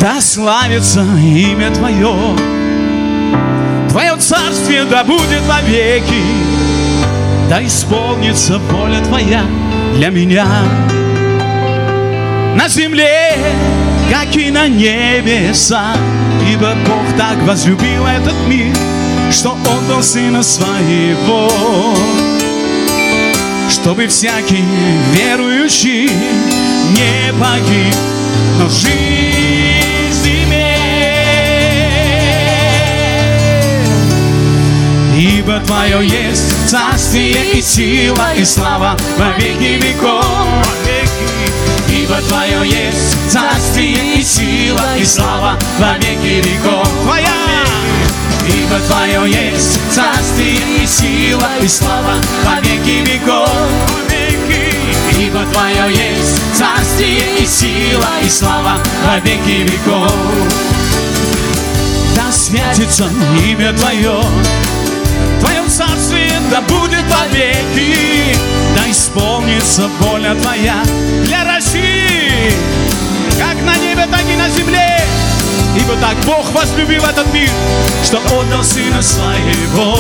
Да славится имя Твое, Твое царствие да будет вовеки, да исполнится воля Твоя для меня. На земле, как и на небесах, ибо Бог так возлюбил этот мир, что отдал Сына Своего, чтобы всякий верующий не погиб, но жизнь имел. Ибо Твое есть царствие и сила и слава во веки веков. Ибо Твое есть царствие и сила и слава во веки веков. Твоя! Ибо Твое есть царствие и сила и слава во веки веков. Ибо Твое есть царствие и сила и слава во веки веков. Да святится имя Твое, Твое царствие да будет вовеки, да исполнится воля Твоя для России, как на небе, так и на земле. Ибо так Бог возлюбил этот мир, что отдал Сына Своего,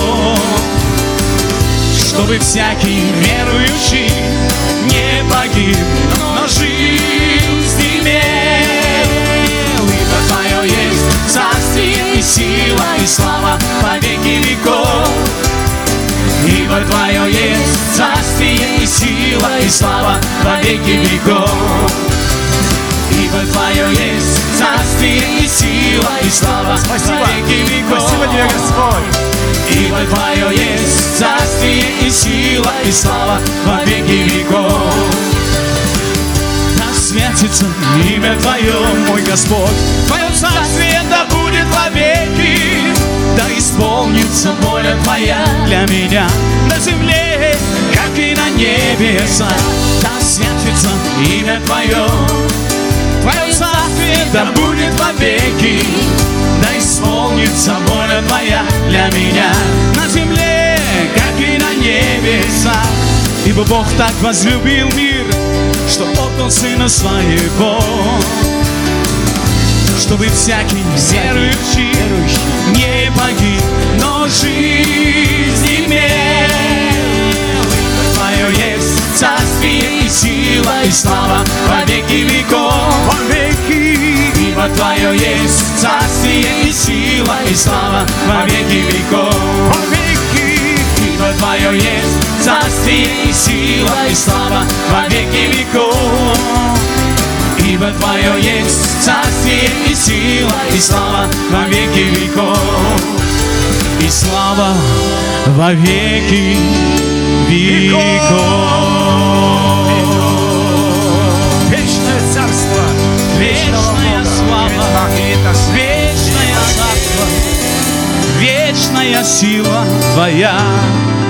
чтобы всякий верующий не погиб, но жизнь имел. Ибо Твое есть царствие и сила и слава во веки веков. Ибо Твое есть царствие и сила и слава во веки веков. Ибо Твое есть царствие и сила и слава во веки веков. Спасибо Тебе, Господь. Ибо Твое есть царствие и сила и слава во веки веков. Да святится имя Твое, мой Господь, Твое царствие да будет вовеки, да исполнится воля Твоя для меня на земле, как и на небесах. Да святится имя Твое, Твое царствие да будет вовеки, да исполнится воля Твоя для меня на земле, как и на небесах. Ибо Бог так возлюбил мир, что отдал Сына Своего, чтобы всякий верующий не погиб, но жизнь имел. Ибо Твое есть царствие и сила и слава во веки веков. Ибо Твое есть царствие и сила и слава во веки веков. Ибо Твое есть царствие и сила и слава во веки веков. Ибо Твое есть царствие и сила и слава во веки веков. И слава во веки веков. Вечное царство, Вечная слава, вечное царство, вечная сила Твоя.